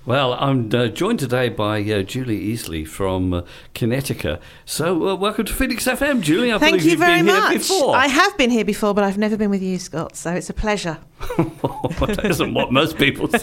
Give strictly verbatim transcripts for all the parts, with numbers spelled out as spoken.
Well, I'm uh, joined today by uh, Julie Easley from uh, Kinetica. So, uh, welcome to Phoenix F M, Julie. I Thank believe you you've very been much. Here before. I have been here before, but I've never been with you, Scott, so it's a pleasure. That isn't what most people say.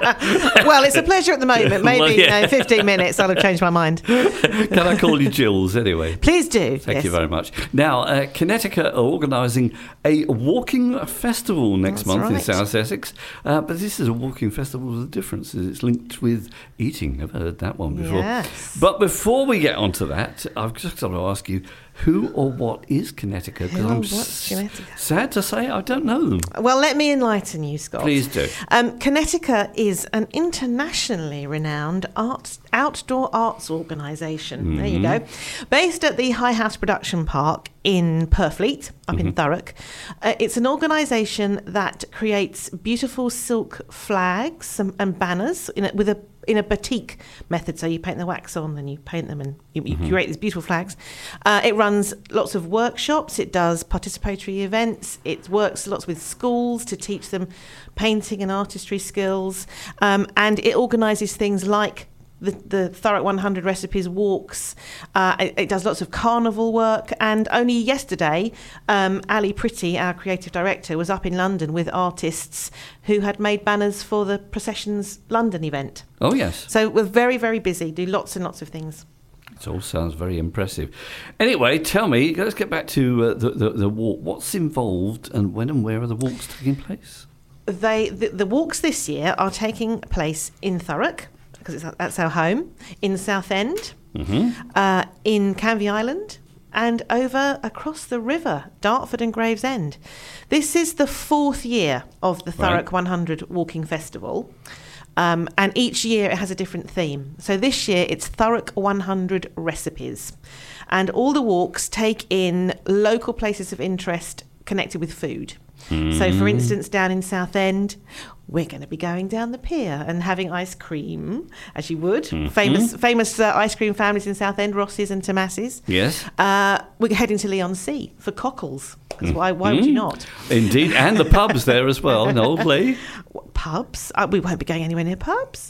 Well, it's a pleasure at the moment. Maybe Well, yeah. you know, fifteen minutes, I'll have changed my mind. Can I call you Jules anyway? Please do. Thank yes. you very much. Now, uh, Kinetica are organising a walking festival next That's month in right. South Essex. Uh, but this is a walking festival with a difference. It's linked with eating. I've heard that one before. Yes. But before we get onto that, I've just got to ask you, who or what is Kinetica? Because Who or I'm what's s- Kinetica? sad to say I don't know them. Well, let me enlighten you, Scott. Please do. Um, Kinetica is an internationally renowned arts, outdoor arts organisation. There you go. Based at the High House Production Park in Purfleet, up in Thurrock. Uh, it's an organisation that creates beautiful silk flags and, and banners in a, with a in a batik method. So you paint the wax on, then you paint them, and you, you create these beautiful flags. Uh, it runs lots of workshops. It does participatory events. It works lots with schools to teach them painting and artistry skills. Um, and it organises things like the, the Thurrock one hundred recipes walks. Uh, it, it does lots of carnival work. And only yesterday, um, Ali Pretty, our creative director, was up in London with artists who had made banners for the Processions London event. Oh, yes. So we're very, very busy, do lots and lots of things. It all sounds very impressive. Anyway, tell me, let's get back to uh, the, the, the walk. What's involved and when and where are the walks taking place? They the, the walks this year are taking place in Thurrock, because it's, that's our home, in Southend, Mm-hmm. uh, in Canvey Island, and over across the river, Dartford and Gravesend. This is the fourth year of the Thurrock Right. one hundred Walking Festival. Um, and each year it has a different theme. So this year it's Thurrock one hundred recipes. And all the walks take in local places of interest connected with food. So, for instance, down in Southend, we're going to be going down the pier and having ice cream, as you would. Mm-hmm. Famous famous uh, ice cream families in Southend, Ross's and Tomass's. Yes. Uh, we're heading to Leon Sea for cockles, because why, why would you not? Indeed, and the pubs there as well in Old Lee. What, pubs? Uh, we won't be going anywhere near pubs.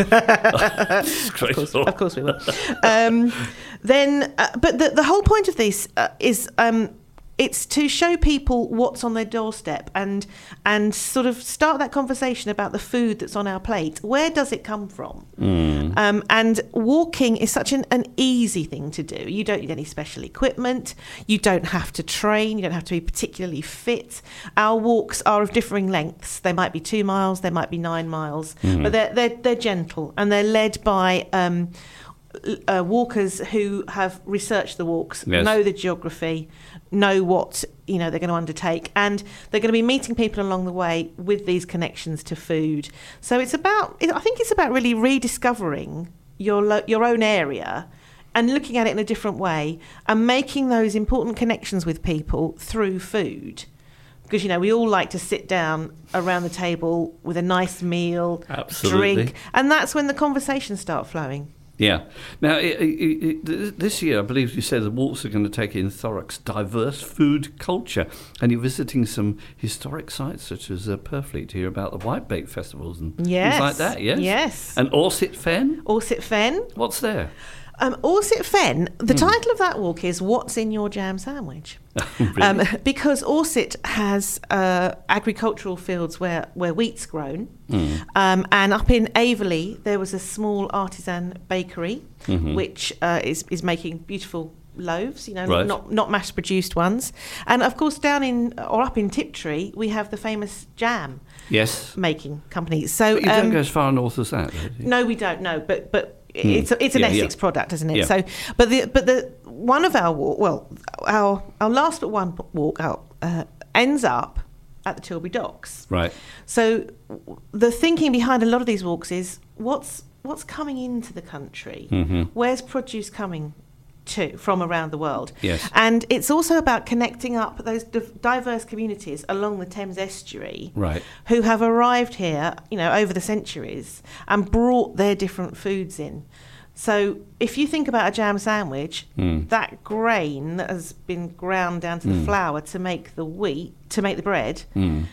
Of course, of course we will. Um, then, uh, but the, the whole point of this uh, is um, it's to show people what's on their doorstep and and sort of start that conversation about the food that's on our plate. Where does it come from? Mm. Um, and walking is such an, an easy thing to do. You don't need any special equipment. You don't have to train. You don't have to be particularly fit. Our walks are of differing lengths. They might be two miles. They might be nine miles. Mm-hmm. But they're, they're, they're gentle, and they're led by Um, Uh, walkers who have researched the walks, Yes. know the geography, know what you know they're going to undertake, and they're going to be meeting people along the way with these connections to food. So it's about, I think it's about really rediscovering your lo- your own area and looking at it in a different way and making those important connections with people through food. Because, you know, we all like to sit down around the table with a nice meal, Absolutely. drink, and that's when the conversations start flowing. Yeah. Now, it, it, it, this year, I believe you said the walks are going to take in Thurrock's diverse food culture, and you're visiting some historic sites such as uh, Purfleet to hear about the Whitebait festivals and Yes. things like that. Yes. Yes. And Orsett Fen. Orsett Fen. What's there? Um, Orsett Fen, the Hmm. title of that walk is What's in Your Jam Sandwich? Really? um, because Orsett has uh, agricultural fields where, where wheat's grown. Mm. Um, and up in Averley, there was a small artisan bakery, Mhm. which uh, is, is making beautiful loaves, you know, Right. not, not mass-produced ones. And, of course, down in, or up in Tiptree, we have the famous jam Yes. making company. So But you don't um, go as far north as that, do you? No, we don't. No, but but it's a, it's an Yeah, yeah. Essex product, isn't it? Yeah. So, but the but the one of our walk, well, our our last but one walk out uh, ends up at the Tilbury Docks. Right. So, the thinking behind a lot of these walks is what's what's coming into the country. Mhm. Where's produce coming to from around the world? Yes. And it's also about connecting up those div- diverse communities along the Thames estuary Right. who have arrived here, you know, over the centuries and brought their different foods in. So if you think about a jam sandwich, Mm. that grain that has been ground down to the Mm. flour to make the wheat, to make the bread, Mm.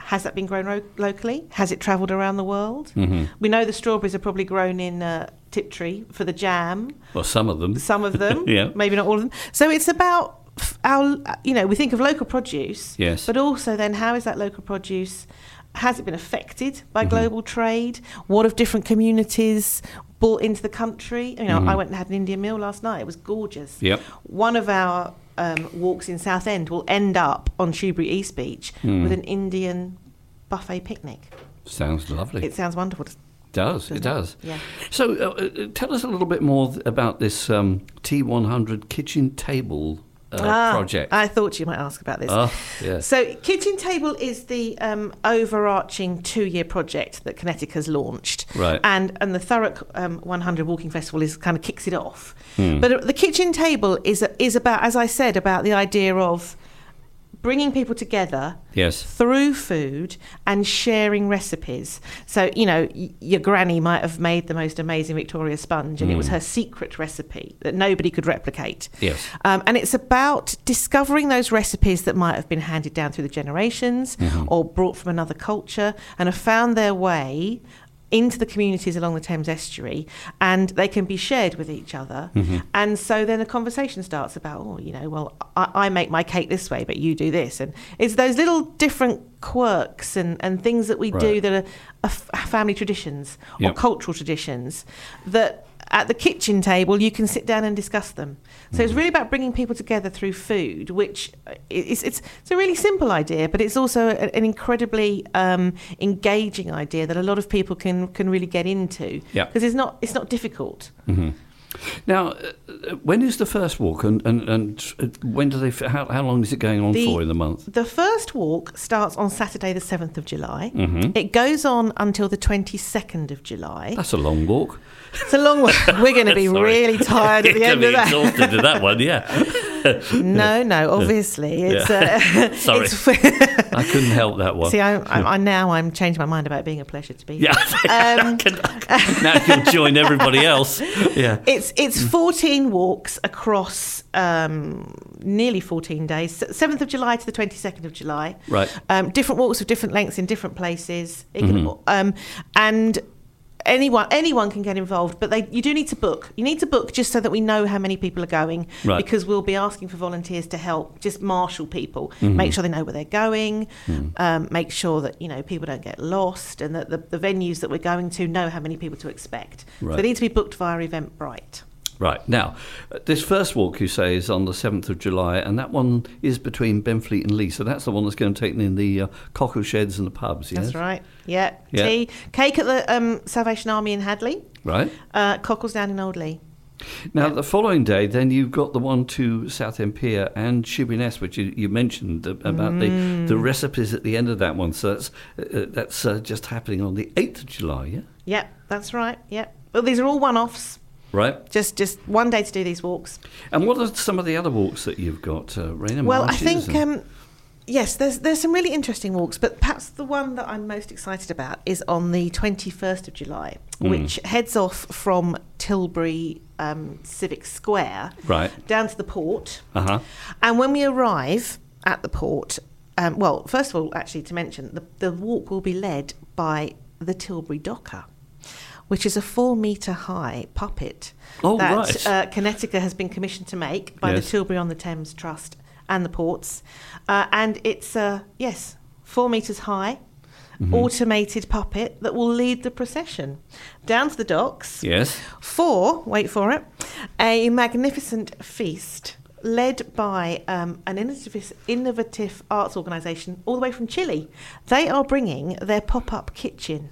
Has that been grown ro- locally? Has it travelled around the world? Mm-hmm. We know the strawberries are probably grown in uh, Tiptree for the jam. Well, some of them. Some of them, yeah. maybe not all of them. So it's about our, you know, we think of local produce, yes. but also then how is that local produce, has it been affected by mm-hmm. global trade? What have different communities brought into the country? You know, mm-hmm. I went and had an Indian meal last night. It was gorgeous. Yep. One of our um, walks in Southend will end up on Shoebury East Beach mm. with an Indian buffet picnic. Sounds lovely. It sounds wonderful. Does, it does. Yeah. So uh, tell us a little bit more th- about this um, T one hundred kitchen table uh, ah, project. I thought you might ask about this. Oh, yes. So Kitchen Table is the um, overarching two-year project that Kinetic has launched. Right. And and the Thurrock um, one hundred Walking Festival is kind of kicks it off. Hmm. But the Kitchen Table is is about, as I said, about the idea of bringing people together yes. through food and sharing recipes. So, you know, y- your granny might have made the most amazing Victoria sponge and mm. it was her secret recipe that nobody could replicate. Yes. Um, and it's about discovering those recipes that might have been handed down through the generations mm-hmm. or brought from another culture and have found their way into the communities along the Thames estuary, and they can be shared with each other. Mm-hmm. And so then a conversation starts about, oh, you know, well, I, I make my cake this way, but you do this. And it's those little different quirks and, and things that we right. do that are, are f- family traditions yep. or cultural traditions that at the kitchen table you can sit down and discuss them. So mm-hmm. it's really about bringing people together through food, which it's it's, it's a really simple idea, but it's also a, an incredibly um, engaging idea that a lot of people can can really get into because yep. it's not it's not difficult. Mm-hmm. Now, uh, when is the first walk, and, and, and when do they? How, how long is it going on the, for in the month? The first walk starts on Saturday, the seventh of July. Mm-hmm. It goes on until the twenty-second of July. That's a long walk. It's a long walk. We're going to be really tired at the end of that. You're going to be exhausted at that one, yeah. no, no, obviously it's. Yeah. Uh, Sorry, it's I couldn't help that one. See, I, I, I now I'm changing my mind about it being a pleasure to be. Yeah, um, I can, I can, now you'll join everybody else. Yeah, it's it's fourteen walks across um, nearly fourteen days, seventh of July to the twenty-second of July. Right. Um, different walks of different lengths in different places. It mm-hmm. can, um, and. Anyone anyone can get involved, but they you do need to book. You need to book just so that we know how many people are going, right. because we'll be asking for volunteers to help just marshal people, mm-hmm. make sure they know where they're going, mm. um, make sure that you know people don't get lost, and that the, the venues that we're going to know how many people to expect. Right. So they need to be booked via Eventbrite. Right. Now, this first walk, you say, is on the seventh of July, and that one is between Benfleet and Leigh. So that's the one that's going to take in the uh, cockle sheds and the pubs, yes? That's right. Yeah. yeah. Tea. Cake at the um, Salvation Army in Hadley. Right. Uh, cockles down in Old Leigh. Now, yeah. the following day, then you've got the one to Southend Pier and Shoebury, which you, you mentioned about mm. the, the recipes at the end of that one. So that's, uh, that's uh, just happening on the eighth of July, yeah? Yeah, that's right. Yeah. Well, these are all one-offs. Right. Just just one day to do these walks. And what are some of the other walks that you've got, uh, Raina? Well, Marches I think, and... um, yes, there's there's some really interesting walks, but perhaps the one that I'm most excited about is on the twenty-first of July, mm. which heads off from Tilbury um, Civic Square right. down to the port. Uh-huh. And when we arrive at the port, um, well, first of all, actually, to mention, the, the walk will be led by the Tilbury Docker, which is a four-metre high puppet oh, that right. uh, Kinetica has been commissioned to make by yes. the Tilbury-on-the-Thames Trust and the ports. Uh, and it's, uh, yes, four metres high, mm-hmm. automated puppet that will lead the procession down to the docks yes. for, wait for it, a magnificent feast led by um, an innovative, innovative arts organisation all the way from Chile. They are bringing their pop-up kitchen.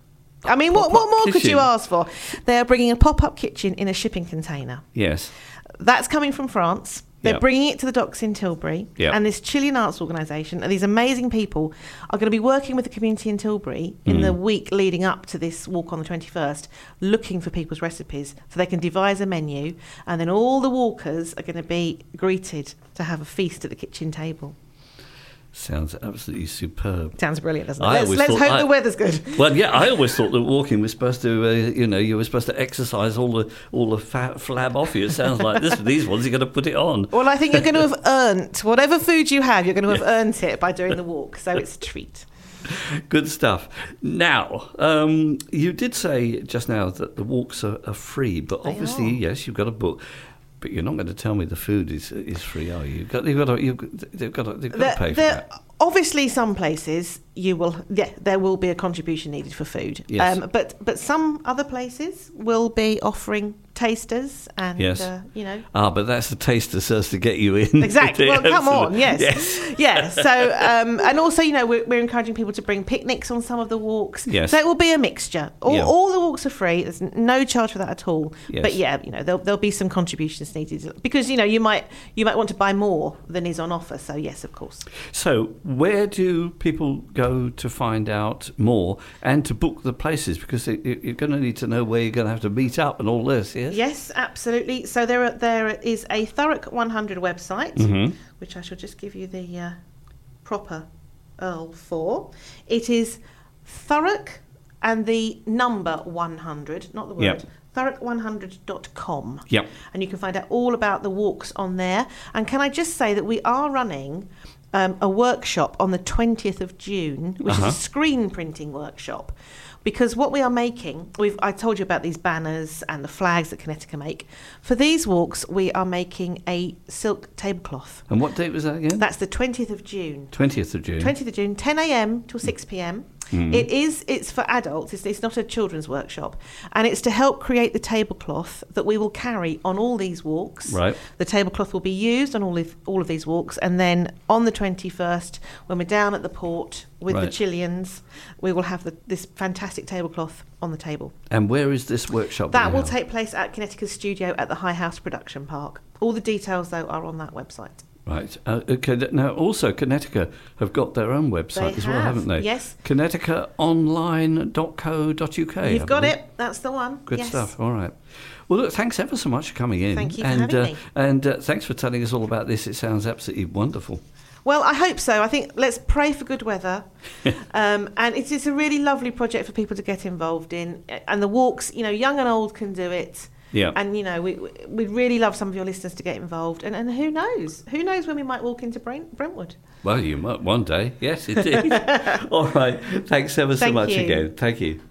I mean, what, what more kitchen. could you ask for? They are bringing a pop-up kitchen in a shipping container. Yes. That's coming from France. They're yep. bringing it to the docks in Tilbury. Yep. And this Chilean arts organisation, and these amazing people, are going to be working with the community in Tilbury in mm. the week leading up to this walk on the twenty-first, looking for people's recipes so they can devise a menu. And then all the walkers are going to be greeted to have a feast at the kitchen table. Sounds absolutely superb. Sounds brilliant, doesn't it? I Let's, let's hope I, the weather's good. Well, yeah, I always thought that walking was supposed to, uh, you know, you were supposed to exercise all the all the fat flab off you. It sounds like this. These ones, you're going to put it on. Well, I think you're going to have earned whatever food you have. You're going to have earned it by doing the walk. So it's a treat. Good stuff. Now, um, you did say just now that the walks are, are free, but They obviously, are. yes, you've got a book. But you're not going to tell me the food is is free, are you? You've got, you've got to, you've, they've got to, they've got There- to pay for there- that. Obviously, some places you will, yeah, there will be a contribution needed for food. Yes. Um, but but some other places will be offering tasters and Yes. uh, you know. Ah, but that's the taster serves to get you in. Exactly. Well, come on. Yes. Yes. Yeah. So, um, and also, you know, we're, we're encouraging people to bring picnics on some of the walks. Yes. So it will be a mixture. All, Yeah. all the walks are free. There's no charge for that at all. Yes. But yeah, you know, there'll, there'll be some contributions needed because you know you might you might want to buy more than is on offer. So yes, of course. So, where do people go to find out more and to book the places? Because it, it, you're going to need to know where you're going to have to meet up and all this, yes? Yes, absolutely. So there are, there is a Thurrock one hundred website, Mhm. which I shall just give you the uh, proper U R L for. It is Thurrock and the number one hundred, not the word, Yep. thurrock one hundred dot com. Yep. And you can find out all about the walks on there. And can I just say that we are running um, a workshop on the twentieth of June, which Uh-huh. is a screen printing workshop. Because what we are making, we've I told you about these banners and the flags that Kinetica make. For these walks, we are making a silk tablecloth. And what date was that again? That's the twentieth of June. twentieth of June. twentieth of June, ten a.m. till six p.m. Mm. It is. It's for adults. It's, it's not a children's workshop, and it's to help create the tablecloth that we will carry on all these walks. Right. The tablecloth will be used on all of all of these walks, and then on the twenty-first, when we're down at the port with Right. the Chileans, we will have the, this fantastic tablecloth on the table. And where is this workshop? That gonna will be take place at Kinetica's studio at the High House Production Park. All the details, though, are on that website. held? Right. Uh, okay. Now, also, Kinetica have got their own website They as well, have, haven't they? yes. kinetica online dot co dot uk. You've I got believe. it. That's the one. Good Yes. stuff. All right. Well, look, thanks ever so much for coming in. Thank you for and, having uh, me. And uh, thanks for telling us all about this. It sounds absolutely wonderful. Well, I hope so. I think let's pray for good weather. um, and it's, it's a really lovely project for people to get involved in. And the walks, you know, young and old can do it. Yeah. And, you know, we, we'd really love some of your listeners to get involved. And, and who knows? Who knows when we might walk into Brent, Brentwood? Well, you might one day. Yes, indeed. All right. Thanks ever so Thank much you. again. Thank you.